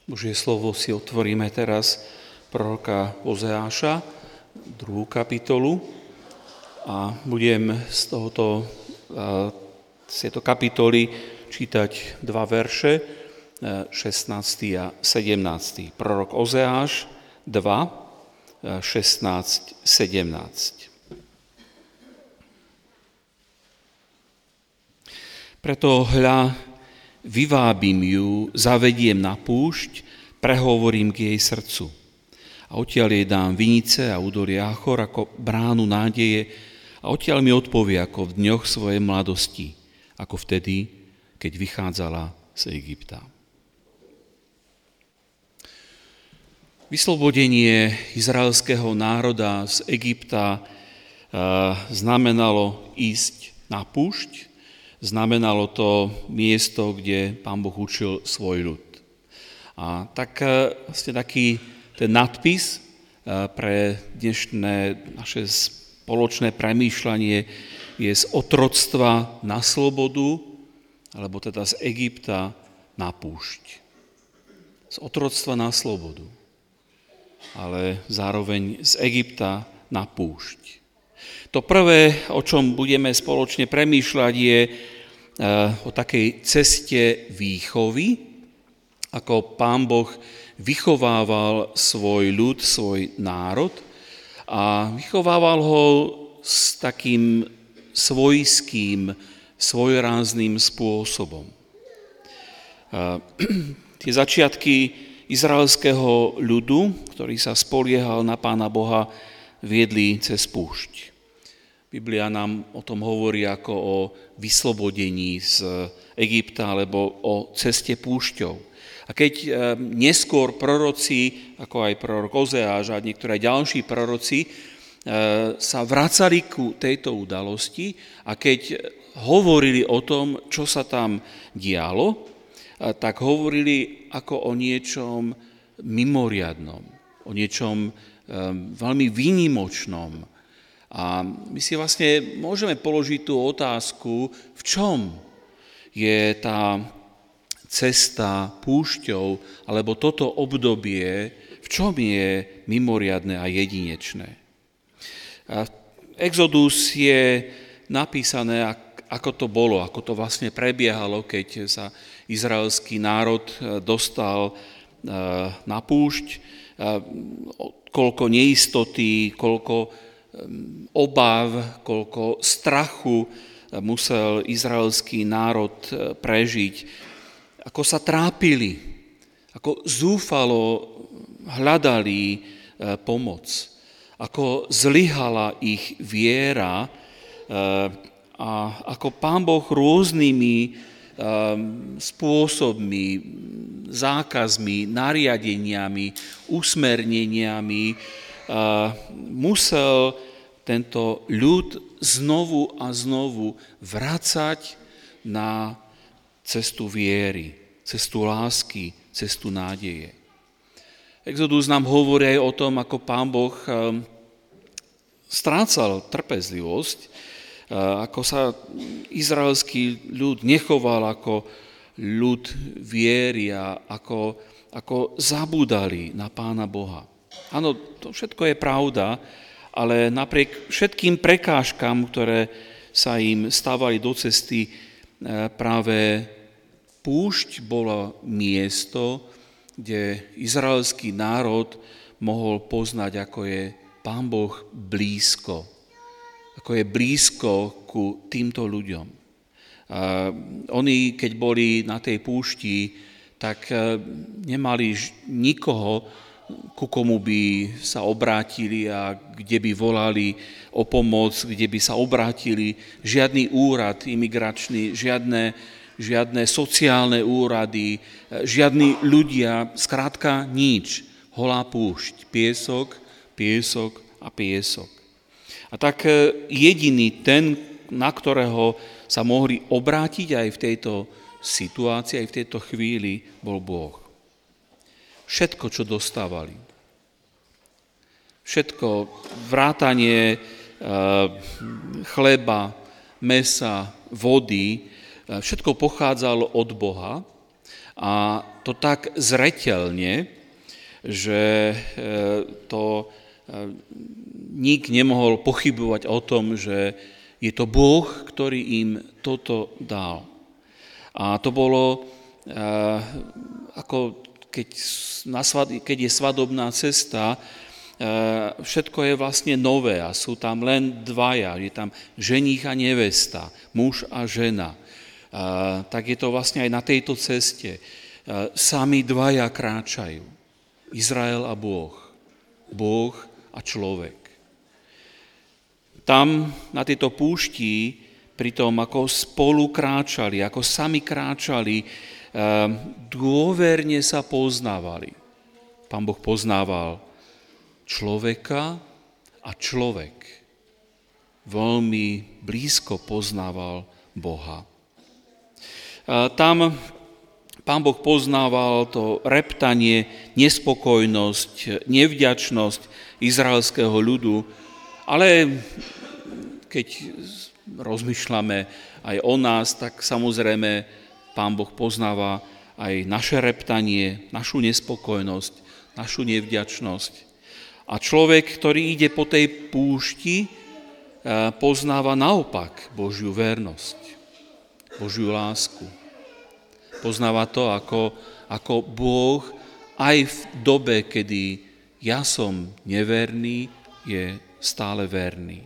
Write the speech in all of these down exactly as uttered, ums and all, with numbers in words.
Božie slovo si otvoríme teraz proroka Ozeáša, druhú kapitolu, a budem z tohoto, z tejto kapitoly čítať dva verše, šestnásty a sedemnásty. Prorok Ozeáš dva, šestnásť, sedemnásť. Preto hľa, vyvábim ju, zavediem na púšť, prehovorím k jej srdcu. A odtiaľ jej dám vinice a údolie Achor ako bránu nádeje a odtiaľ mi odpovie ako v dňoch svojej mladosti, ako vtedy, keď vychádzala z Egypta. Vyslobodenie izraelského národa z Egypta znamenalo ísť na púšť. Znamenalo to miesto, kde Pán Boh učil svoj ľud. A tak vlastne taký ten nadpis pre dnešné naše spoločné premýšľanie je z otroctva na slobodu, alebo teda z Egypta na púšť. Z otroctva na slobodu, ale zároveň z Egypta na púšť. To prvé, o čom budeme spoločne premýšľať, je o takej ceste výchovy, ako Pán Boh vychovával svoj ľud, svoj národ a vychovával ho s takým svojským, svojrázným spôsobom. Tie začiatky izraelského ľudu, ktorý sa spoliehal na Pána Boha, viedli cez púšť. Biblia nám o tom hovorí ako o vyslobodení z Egypta alebo o ceste púšťou. A keď neskôr proroci, ako aj prorok Ozeáš a niektoré ďalší proroci, sa vracali ku tejto udalosti a keď hovorili o tom, čo sa tam dialo, tak hovorili ako o niečom mimoriadnom, o niečom veľmi výnimočnom. A my si vlastne môžeme položiť tú otázku, v čom je tá cesta púšťou, alebo toto obdobie, v čom je mimoriadne a jedinečné. A Exodus je napísané, ako to bolo, ako to vlastne prebiehalo, keď sa izraelský národ dostal na púšť, koľko neistoty, koľko obáv, koľko strachu musel izraelský národ prežiť, ako sa trápili, ako zúfalo hľadali pomoc, ako zlyhala ich viera a ako Pán Boh rôznymi spôsobmi, zákazmi, nariadeniami, usmerneniami musel tento ľud znovu a znovu vracať na cestu viery, cestu lásky, cestu nádeje. Exodus nám hovorí aj o tom, ako Pán Boh strácal trpezlivosť, ako sa izraelský ľud nechoval ako ľud viery a ako, ako zabúdali na Pána Boha. Áno, to všetko je pravda, ale napriek všetkým prekážkam, ktoré sa im stávali do cesty, práve púšť bolo miesto, kde izraelský národ mohol poznať, ako je Pán Boh blízko, ako je blízko ku týmto ľuďom. A oni, keď boli na tej púšti, tak nemali nikoho, ku komu by sa obrátili a kde by volali o pomoc, kde by sa obrátili. Žiadny úrad imigračný, žiadne, žiadne sociálne úrady, žiadni ľudia, skrátka nič. Holá púšť, piesok, piesok a piesok. A tak jediný ten, na ktorého sa mohli obrátiť aj v tejto situácii, aj v tejto chvíli, bol Boh. Všetko, čo dostávali. Všetko, vrátanie chleba, mesa, vody, všetko pochádzalo od Boha A to tak zreteľne, že to nik nemohol pochybovať o tom, že je to Boh, ktorý im toto dal. A to bolo ako keď, na svad- keď je svadobná cesta, všetko je vlastne nové a sú tam len dvaja, je tam ženích a nevesta, muž a žena. Tak je to vlastne aj na tejto ceste. Sami dvaja kráčajú. Izrael a Boh. Boh a človek. Tam na tejto púšti, pri tom, ako spolu kráčali, ako sami kráčali, dôverne sa poznávali. Pán Boh poznával človeka a človek veľmi blízko poznával Boha. Tam Pán Boh poznával to reptanie, nespokojnosť, nevďačnosť izraelského ľudu, ale keď rozmýšľame aj o nás, tak samozrejme Pán Boh poznáva aj naše reptanie, našu nespokojnosť, našu nevďačnosť. A človek, ktorý ide po tej púšti, poznáva naopak Božiu vernosť, Božiu lásku. Poznáva to, ako, ako Boh aj v dobe, kedy ja som neverný, je stále verný.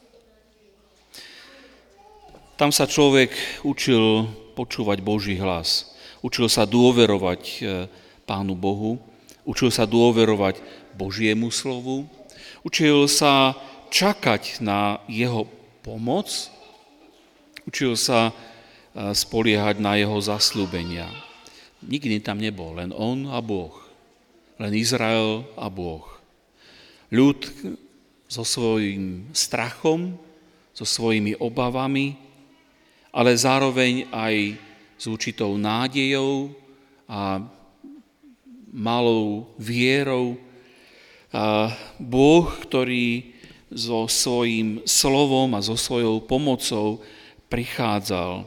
Tam sa človek učil počúvať Boží hlas. Učil sa dôverovať Pánu Bohu, učil sa dôverovať Božiemu slovu, učil sa čakať na jeho pomoc, učil sa spoliehať na jeho zasľúbenia. Nikdy tam nebol, len on a Boh. Len Izrael a Boh. Ľud so svojím strachom, so svojimi obavami, ale zároveň aj s určitou nádejou a malou vierou. A Boh, ktorý so svojím slovom a so svojou pomocou prichádzal.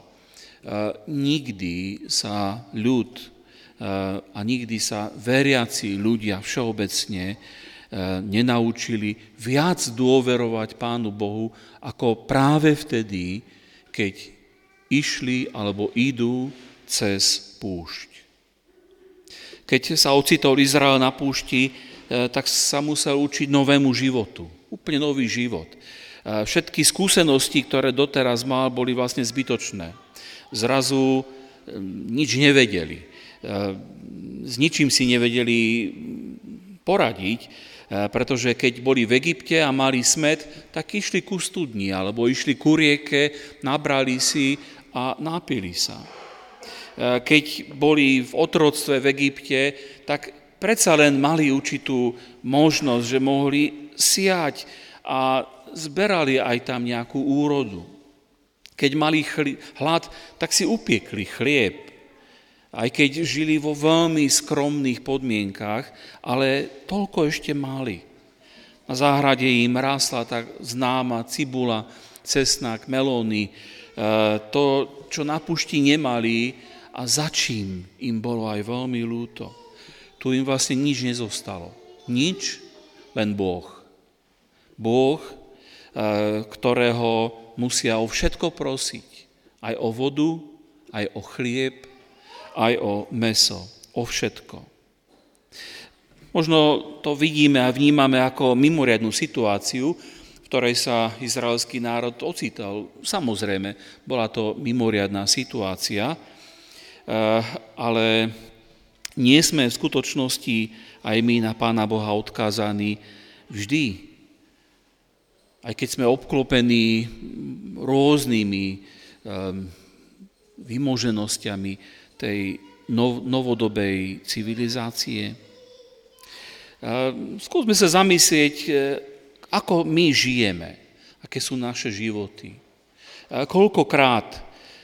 Nikdy sa ľud a nikdy sa veriaci ľudia všeobecne nenaučili viac dôverovať Pánu Bohu ako práve vtedy, keď išli alebo idú cez púšť. Keď sa ocitol Izrael na púšti, tak sa musel učiť novému životu, úplne nový život. Všetky skúsenosti, ktoré doteraz mal, boli vlastne zbytočné. Zrazu nič nevedeli. S ničím si nevedeli poradiť, pretože keď boli v Egypte a mali smäd, tak išli ku studni alebo išli ku rieke, nabrali si a napili sa. Keď boli v otroctve v Egypte, tak predsa len mali určitú možnosť, že mohli siať a zberali aj tam nejakú úrodu. Keď mali chli- hlad, tak si upiekli chlieb. Aj keď žili vo veľmi skromných podmienkach, ale toľko ešte mali. Na záhrade im rásla tak známa cibula, cesnak, melóny, to, čo na púšti nemali a za čím im bolo aj veľmi ľúto. Tu im vlastne nič nezostalo. Nič, len Boh. Boh, ktorého musia o všetko prosiť. Aj o vodu, aj o chlieb, aj o mäso, o všetko. Možno to vidíme a vnímame ako mimoriadnu situáciu, v ktorej sa izraelský národ ocital. Samozrejme, bola to mimoriadna situácia, ale nie sme v skutočnosti aj my na Pána Boha odkázaní vždy. Aj keď sme obklopení rôznymi vymoženostiami tej novodobej civilizácie. Skúsme sa zamyslieť, ako my žijeme, aké sú naše životy. Koľkokrát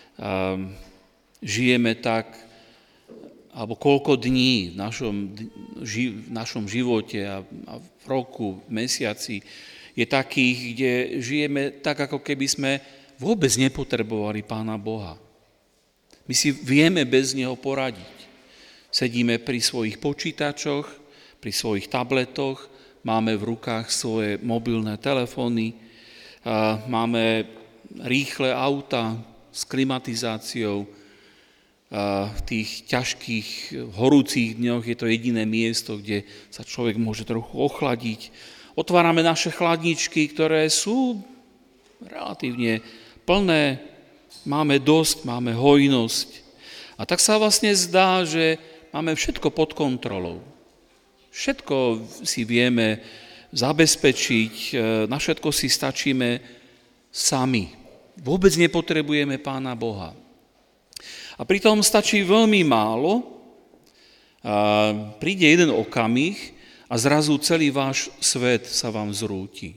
žijeme tak, alebo koľko dní v našom, v našom živote a v roku, v mesiaci je takých, kde žijeme tak, ako keby sme vôbec nepotrebovali Pána Boha. My si vieme bez Neho poradiť. Sedíme pri svojich počítačoch, pri svojich tabletoch, máme v rukách svoje mobilné telefóny, máme rýchle auta s klimatizáciou. V tých ťažkých, horúcich dňoch je to jediné miesto, kde sa človek môže trochu ochladiť. Otvárame naše chladničky, ktoré sú relatívne plné, máme dosť, máme hojnosť. A tak sa vlastne zdá, že máme všetko pod kontrolou. Všetko si vieme zabezpečiť, na všetko si stačíme sami. Vôbec nepotrebujeme Pána Boha. A pritom stačí veľmi málo, a príde jeden okamih a zrazu celý váš svet sa vám zrúti.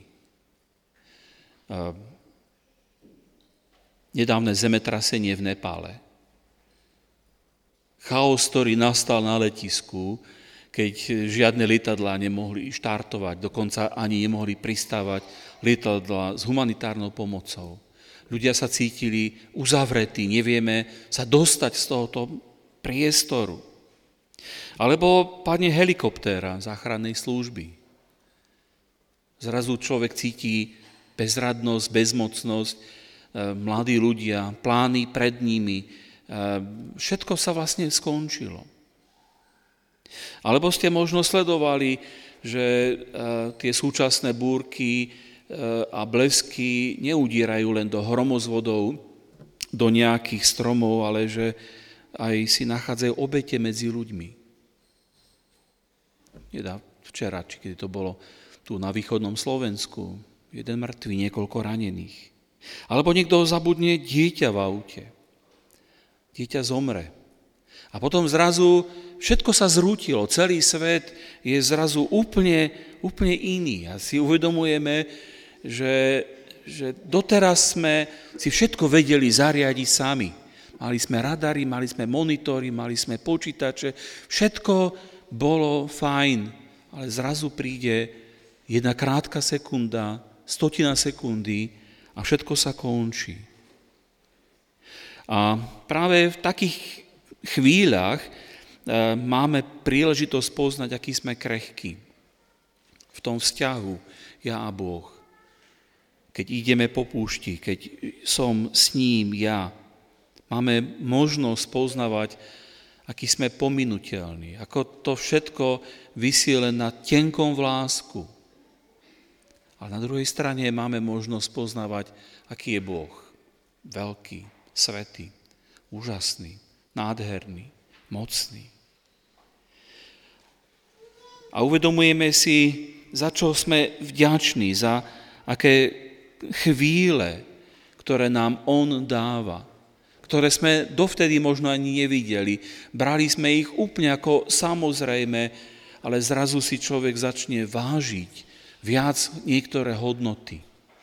A nedávne zemetrasenie v Nepále. Chaos, ktorý nastal na letisku, keď žiadne lietadlá nemohli štartovať, dokonca ani nemohli pristávať lietadlá s humanitárnou pomocou. Ľudia sa cítili uzavretí, nevieme sa dostať z tohoto priestoru. Alebo padne helikoptéra záchrannej služby. Zrazu človek cíti bezradnosť, bezmocnosť, mladí ľudia, plány pred nimi, všetko sa vlastne skončilo. Alebo ste možno sledovali, že tie súčasné búrky a blesky neudírajú len do hromozvodov, do nejakých stromov, ale že aj si nachádzajú obete medzi ľuďmi. Jedá včera, či kedy to bolo tu na východnom Slovensku, jeden mŕtvý, niekoľko ranených. Alebo niekto zabudne dieťa v aute. Dieťa zomre. A potom zrazu všetko sa zrútilo, celý svet je zrazu úplne, úplne iný. A si uvedomujeme, že, že doteraz sme si všetko vedeli zariadiť sami. Mali sme radary, mali sme monitory, mali sme počítače, všetko bolo fajn, ale zrazu príde jedna krátka sekunda, stotina sekundy a všetko sa končí. A práve v takých chvíľach e, máme príležitosť poznať, aký sme krehkí v tom vzťahu ja a Boh. Keď ideme po púšti, keď som s ním ja, máme možnosť poznávať, aký sme pominuteľní, ako to všetko visí len na tenkom vlásku. A na druhej strane máme možnosť poznávať, aký je Boh. Veľký, svätý, úžasný, nádherný, mocný. A uvedomujeme si, za čo sme vďační, za aké chvíle, ktoré nám on dáva, ktoré sme dovtedy možno ani nevideli. Brali sme ich úplne ako samozrejme, ale zrazu si človek začne vážiť viac niektoré hodnoty.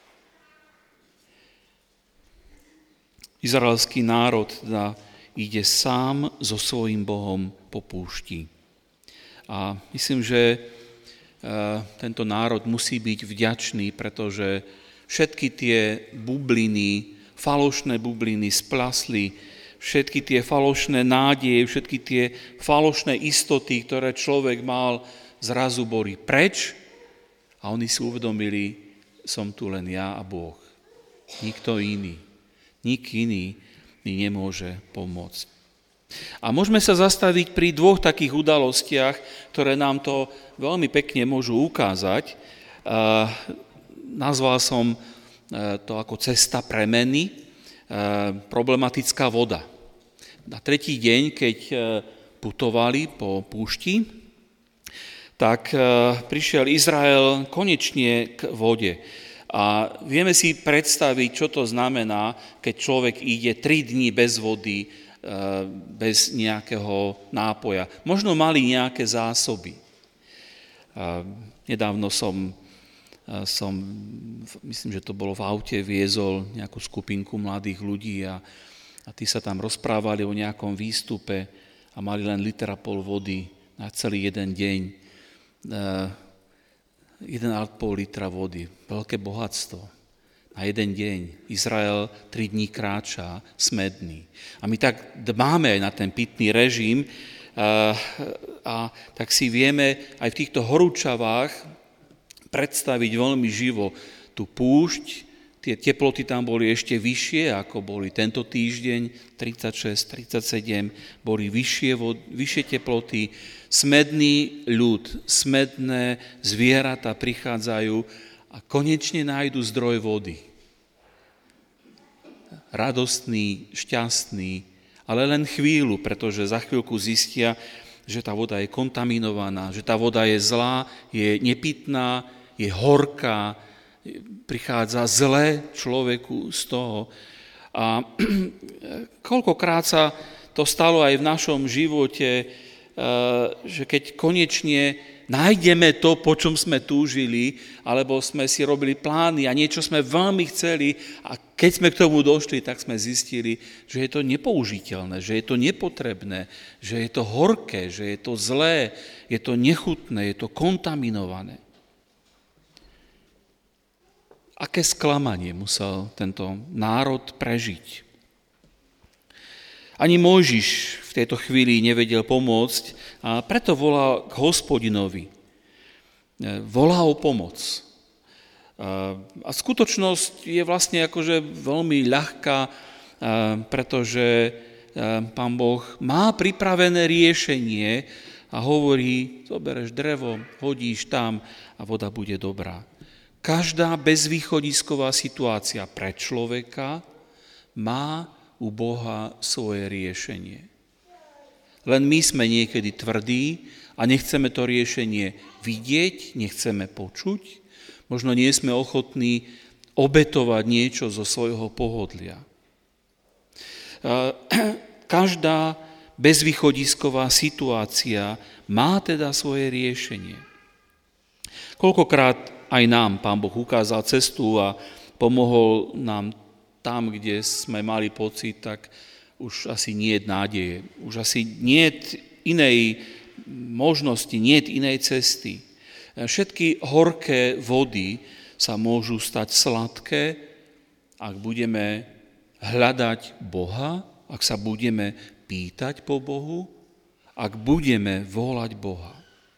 Izraelský národ teda ide sám so svojím Bohom po púšti. A myslím, že tento národ musí byť vďačný, pretože všetky tie bubliny, falošné bubliny splasli, všetky tie falošné nádeje, všetky tie falošné istoty, ktoré človek mal, zrazu boli preč a oni si uvedomili, som tu len ja a Boh. Nikto iný. Nik iný mi nemôže pomôcť. A môžeme sa zastaviť pri dvoch takých udalostiach, ktoré nám to veľmi pekne môžu ukázať. Nazval som to ako cesta premeny, problematická voda. Na tretí deň, keď putovali po púšti, tak prišiel Izrael konečne k vode. A vieme si predstaviť, čo to znamená, keď človek ide tri dni bez vody, bez nejakého nápoja. Možno mali nejaké zásoby. Nedávno som, som, myslím, že to bolo v aute, viezol nejakú skupinku mladých ľudí a, a tí sa tam rozprávali o nejakom výstupe a mali len liter a pol vody na celý jeden deň. jeden a pol litra vody, veľké bohatstvo. Na jeden deň Izrael tri dní kráča smedný. A my tak dbáme aj na ten pitný režim, A, a tak si vieme aj v týchto horúčavách predstaviť veľmi živo tú púšť. Tie teploty tam boli ešte vyššie, ako boli tento týždeň, tridsaťšesť tridsaťsedem, boli vyššie, vyššie teploty. Smedný ľud, smedné zvieratá prichádzajú a konečne nájdu zdroj vody. Radostný, šťastný, ale len chvíľu, pretože za chvíľku zistia, že tá voda je kontaminovaná, že tá voda je zlá, je nepitná, je horká, prichádza zlé človeku z toho. A koľkokrát sa to stalo aj v našom živote, že keď konečne nájdeme to, po čom sme túžili, alebo sme si robili plány a niečo sme veľmi chceli a keď sme k tomu došli, tak sme zistili, že je to nepoužiteľné, že je to nepotrebné, že je to horké, že je to zlé, je to nechutné, je to kontaminované. Aké sklamanie musel tento národ prežiť. Ani Mojžiš v tejto chvíli nevedel pomôcť a preto volal k Hospodinovi. Volá o pomoc. A skutočnosť je vlastne akože veľmi ľahká, pretože Pán Boh má pripravené riešenie a hovorí, zoberieš drevo, hodíš tam a voda bude dobrá. Každá bezvýchodisková situácia pre človeka má u Boha svoje riešenie. Len my sme niekedy tvrdí a nechceme to riešenie vidieť, nechceme počuť. Možno nie sme ochotní obetovať niečo zo svojho pohodlia. Každá bezvýchodisková situácia má teda svoje riešenie. Koľkokrát aj nám Pán Boh ukázal cestu a pomohol nám tam, kde sme mali pocit, tak už asi nie je nádeje, už asi nie je inej možnosti, nie je inej cesty. Všetky horké vody sa môžu stať sladké, ak budeme hľadať Boha, ak sa budeme pýtať po Bohu, ak budeme volať Boha.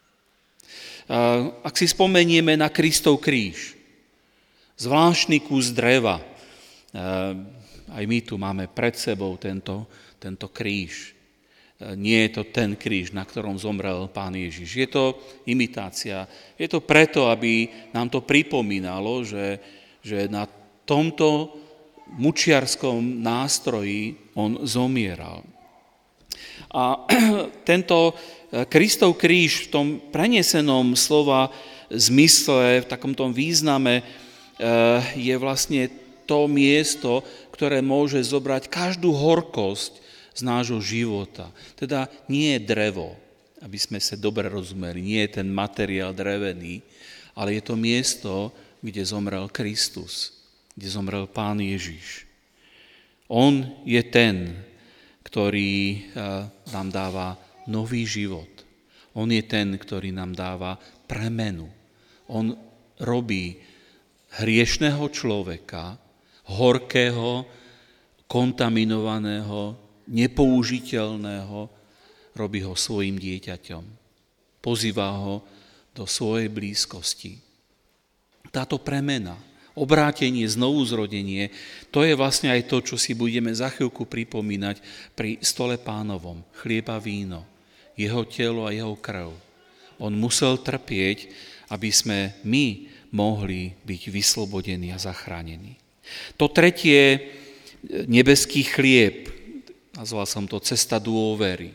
Ak si spomenieme na Kristov kríž, zvláštny kus dreva, aj my tu máme pred sebou tento, tento kríž. Nie je to ten kríž, na ktorom zomrel Pán Ježiš. Je to imitácia. Je to preto, aby nám to pripomínalo, že, že na tomto mučiarskom nástroji on zomieral. A tento Kristov kríž v tom prenesenom slova zmysle, v takomto význame je vlastne to miesto, ktoré môže zobrať každú horkosť z nášho života. Teda nie je drevo, aby sme sa dobre rozumeli, nie je ten materiál drevený, ale je to miesto, kde zomrel Kristus, kde zomrel Pán Ježiš. On je ten, ktorý nám dáva nový život. On je ten, ktorý nám dáva premenu. On robí hriešného človeka, horkého, kontaminovaného, nepoužiteľného, robí ho svojim dieťaťom. Pozýva ho do svojej blízkosti. Táto premena, obrátenie, znovuzrodenie, to je vlastne aj to, čo si budeme za chvíľku pripomínať pri stole Pánovom. Chlieb a víno, jeho telo a jeho krv. On musel trpieť, aby sme my mohli byť vyslobodení a zachránení. To tretie, nebeský chlieb, nazval som to cesta dôvery.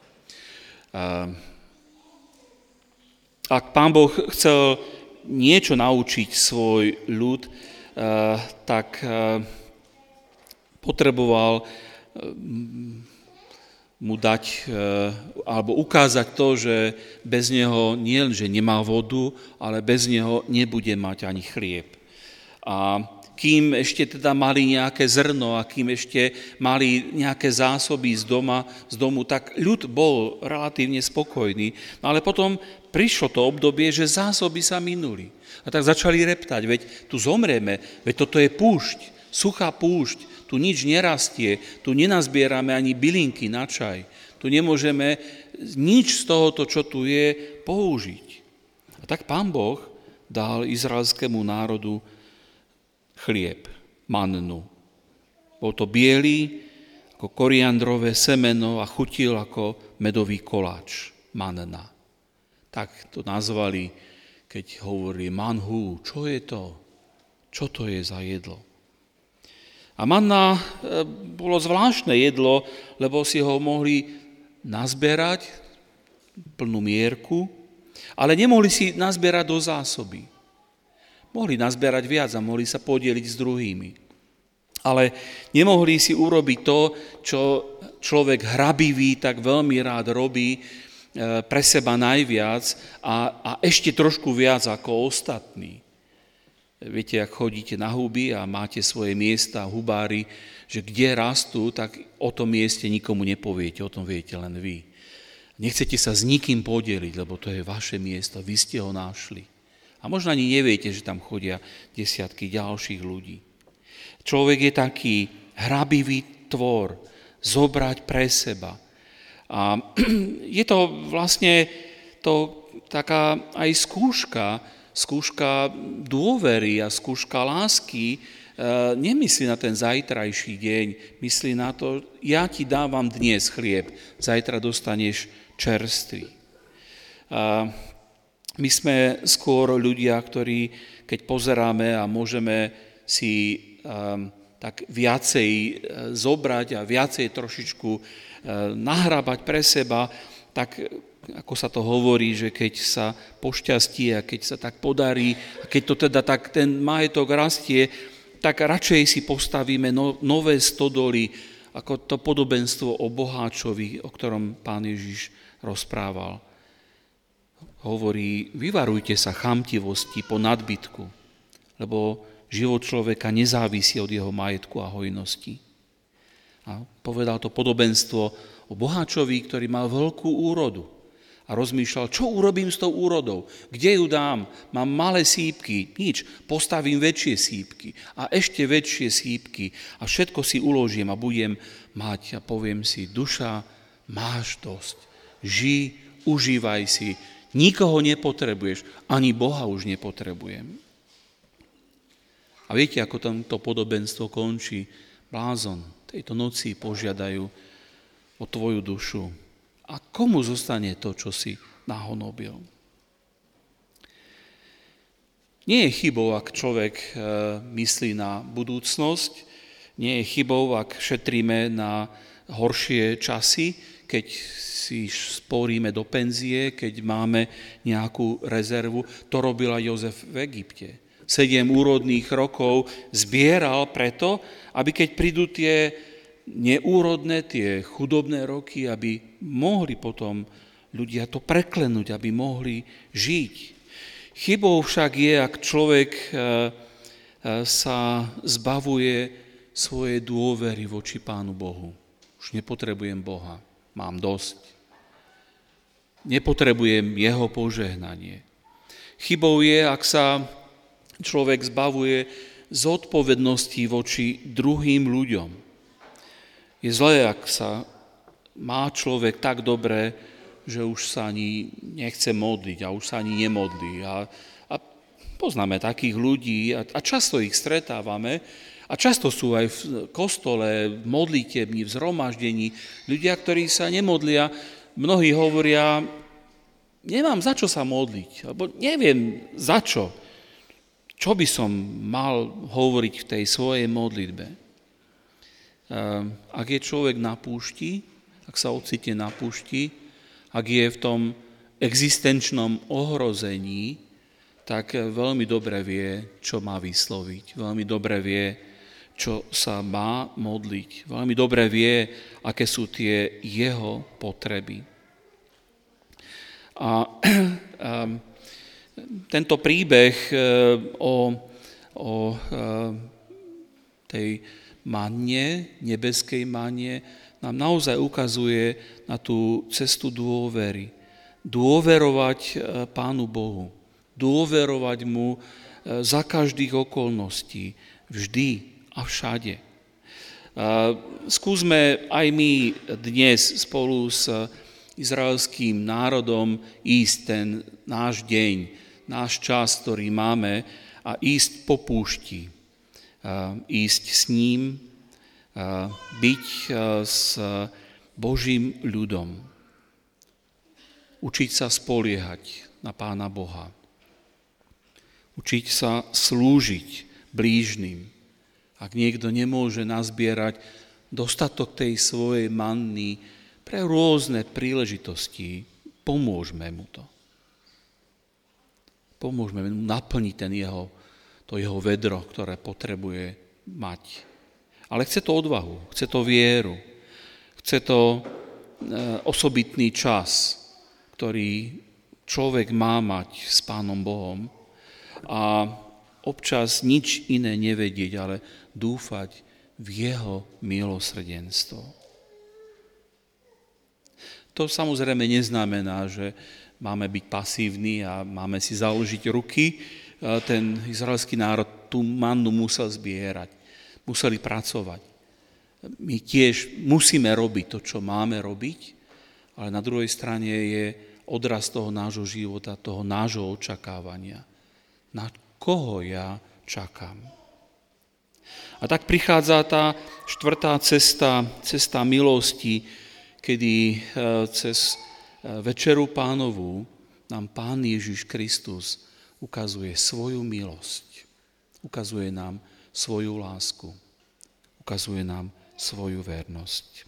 Ak Pán Boh chcel niečo naučiť svoj ľud, tak potreboval mu dať alebo ukázať to, že bez neho nie len, že nemá vodu, ale bez neho nebude mať ani chlieb. A kým ešte teda mali nejaké zrno a kým ešte mali nejaké zásoby z doma, z domu, tak ľud bol relatívne spokojný. No ale potom prišlo to obdobie, že zásoby sa minuli. A tak začali reptať, veď tu zomrieme, veď toto je púšť, suchá púšť, tu nič nerastie, tu nenazbierame ani bylinky na čaj, Tu nemôžeme nič z tohoto, čo tu je, použiť. A tak Pán Boh dal izraelskému národu chlieb, mannu. Bol to biely, ako koriandrové semeno a chutil ako medový koláč, manna. Tak to nazvali, keď hovorili manhu, čo je to? Čo to je za jedlo? A manna bolo zvláštne jedlo, lebo si ho mohli nazberať plnú mierku, ale nemohli si nazberať do zásoby. Mohli nazberať viac a mohli sa podeliť s druhými. Ale nemohli si urobiť to, čo človek hrabivý tak veľmi rád robí pre seba najviac a, a ešte trošku viac ako ostatní. Viete, ak chodíte na huby a máte svoje miesta, hubári, že kde rastú, tak o tom mieste nikomu nepoviete, o tom viete len vy. Nechcete sa s nikým podeliť, lebo to je vaše miesto, vy ste ho našli. A možno ani neviete, že tam chodia desiatky ďalších ľudí. Človek je taký hrabivý tvor, zobrať pre seba. A je to vlastne to taká aj skúška, skúška dôvery a skúška lásky, nemyslí na ten zajtrajší deň, myslí na to, ja ti dávam dnes chlieb, zajtra dostaneš čerstvý. My sme skôr ľudia, ktorí, keď pozeráme a môžeme si tak viacej zobrať a viacej trošičku nahrábať pre seba, tak ako sa to hovorí, že keď sa pošťastí a keď sa tak podarí, a keď to teda tak ten majetok rastie, tak radšej si postavíme no, nové stodoly, ako to podobenstvo o boháčovi, o ktorom Pán Ježiš rozprával. Hovorí, vyvarujte sa chamtivosti po nadbytku, lebo život človeka nezávisí od jeho majetku a hojnosti. A povedal to podobenstvo o boháčovi, ktorý mal veľkú úrodu. A rozmýšľal, čo urobím s tou úrodou? Kde ju dám? Mám malé sípky. Nič. Postavím väčšie sípky. A ešte väčšie sípky. A všetko si uložím a budem mať. A poviem si, duša, máš dosť. Ži, užívaj si. Nikoho nepotrebuješ. Ani Boha už nepotrebujem. A viete, ako to podobenstvo končí? Blázon, tejto noci požiadajú o tvoju dušu. A komu zostane to, čo si nahonobil? Nie je chybou, ak človek myslí na budúcnosť, nie je chybou, ak šetríme na horšie časy, keď si sporíme do penzie, keď máme nejakú rezervu. To robila Jozef v Egypte. Sedem úrodných rokov zbieral preto, aby keď prídu tie neúrodné, tie chudobné roky, aby mohli potom ľudia to preklenúť, aby mohli žiť. Chybou však je, ak človek sa zbavuje svoje dôvery voči Pánu Bohu. Už nepotrebujem Boha, mám dosť. Nepotrebujem jeho požehnanie. Chybou je, ak sa človek zbavuje zodpovednosti voči druhým ľuďom. Je zlé, ak sa má človek tak dobre, že už sa ani nechce modliť a už sa ani nemodlí. A, a poznáme takých ľudí a, a často ich stretávame a často sú aj v kostole, v modlitebni, v zhromaždení ľudia, ktorí sa nemodlia. Mnohí hovoria, nemám za čo sa modliť, alebo neviem za čo. Čo by som mal hovoriť v tej svojej modlitbe? Ak je človek na púšti, ak sa ocitne na púšti, ak je v tom existenčnom ohrození, tak veľmi dobre vie, čo má vysloviť. Veľmi dobre vie, čo sa má modliť. Veľmi dobre vie, aké sú tie jeho potreby. A, a tento príbeh o, o tej manne, nebeskej manne, nám naozaj ukazuje na tú cestu dôvery. Dôverovať Pánu Bohu. Dôverovať mu za každých okolností. Vždy a všade. Skúsme aj my dnes spolu s izraelským národom ísť ten náš deň, náš čas, ktorý máme, a ísť po púšti, ísť s ním, byť s Božím ľudom, učiť sa spoliehať na Pána Boha, učiť sa slúžiť blížnym. Ak niekto nemôže nazbierať dostatok tej svojej manny pre rôzne príležitosti, pomôžme mu to. Pomôžme mu naplniť ten jeho, to jeho vedro, ktoré potrebuje mať. Ale chce to odvahu, chce to vieru, chce to osobitný čas, ktorý človek má mať s Pánom Bohom a občas nič iné nevedieť, ale dúfať v jeho milosrdenstvo. To samozrejme neznamená, že máme byť pasívni a máme si založiť ruky. Ten izraelský národ tú mannu musel zbierať, museli pracovať. My tiež musíme robiť to, čo máme robiť, ale na druhej strane je odraz toho nášho života, toho nášho očakávania. Na koho ja čakám? A tak prichádza tá štvrtá cesta, cesta milosti, kedy cez Večeru Pánovu nám Pán Ježiš Kristus ukazuje svoju milosť, ukazuje nám svoju lásku, ukazuje nám svoju vernosť.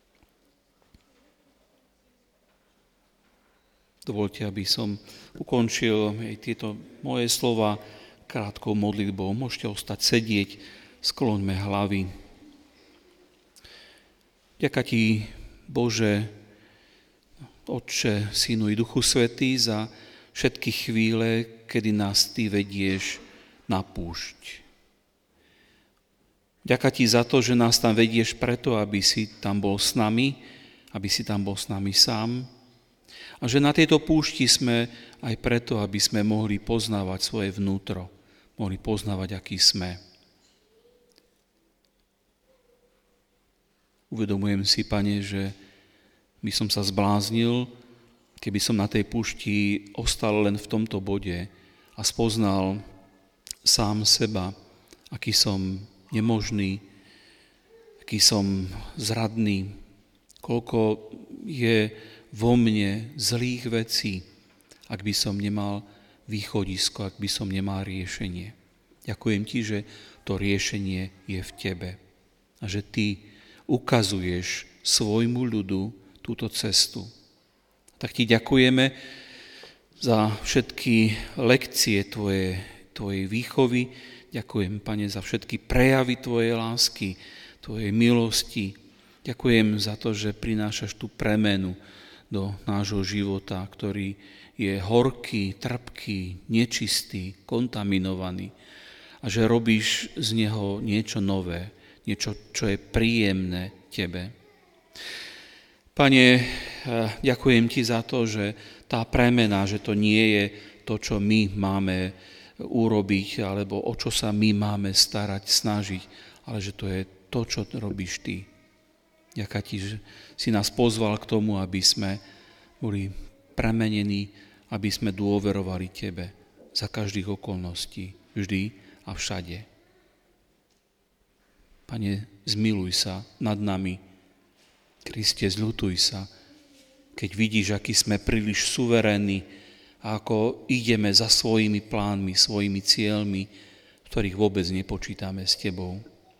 Dovoľte, aby som ukončil aj tieto moje slova krátkou modlitbou. Môžete ostať sedieť, skloňme hlavy. Ďaká ti, Bože, Otče, Synu i Duchu Svätý, za všetky chvíle, kedy nás Ty vedieš na púšť. Ďaká ti za to, že nás tam vedieš preto, aby si tam bol s nami, aby si tam bol s nami sám. A že na tejto púšti sme aj preto, aby sme mohli poznávať svoje vnútro, mohli poznávať, aký sme. Uvedomujem si, Pane, že by som sa zbláznil, keby som na tej púšti ostal len v tomto bode a spoznal sám seba, aký som nemožný, aký som zradný, koľko je vo mne zlých vecí, ak by som nemal východisko, ak by som nemal riešenie. Ďakujem ti, že to riešenie je v tebe a že ty ukazuješ svojmu ľudu túto cestu. Tak ti ďakujeme za všetky lekcie tvoje, tvojej výchovy. Ďakujem, Pane, za všetky prejavy tvojej lásky, tvojej milosti. Ďakujem za to, že prinášaš tú premenu do nášho života, ktorý je horký, trpký, nečistý, kontaminovaný a že robíš z neho niečo nové, niečo, čo je príjemné tebe. Pane, ďakujem ti za to, že tá premena, že to nie je to, čo my máme urobiť, alebo o čo sa my máme starať, snažiť, ale že to je to, čo robíš ty. Ďakujem ti, že si nás pozval k tomu, aby sme boli premenení, aby sme dôverovali tebe za každých okolností, vždy a všade. Pane, zmiluj sa nad nami. Kriste, zľutuj sa, keď vidíš, aký sme príliš suverénni a ako ideme za svojimi plánmi, svojimi cieľmi, v ktorých vôbec nepočítame s tebou.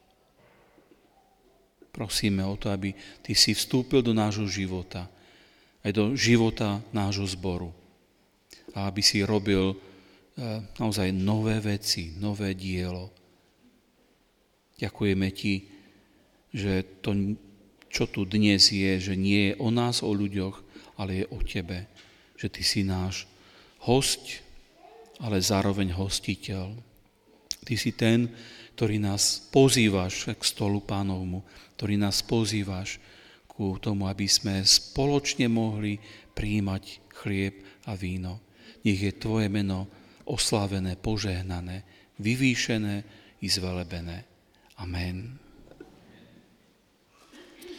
Prosíme o to, aby ty si vstúpil do nášho života, aj do života nášho zboru. A aby si robil naozaj nové veci, nové dielo. Ďakujeme ti, že to, čo tu dnes je, že nie je o nás, o ľuďoch, ale je o tebe. Že ty si náš hosť, ale zároveň hostiteľ. Ty si ten, ktorý nás pozývaš k stolu Pánovmu, ktorý nás pozývaš ku tomu, aby sme spoločne mohli prijímať chlieb a víno. Nech je tvoje meno oslávené, požehnané, vyvýšené i zvelebené. Amen.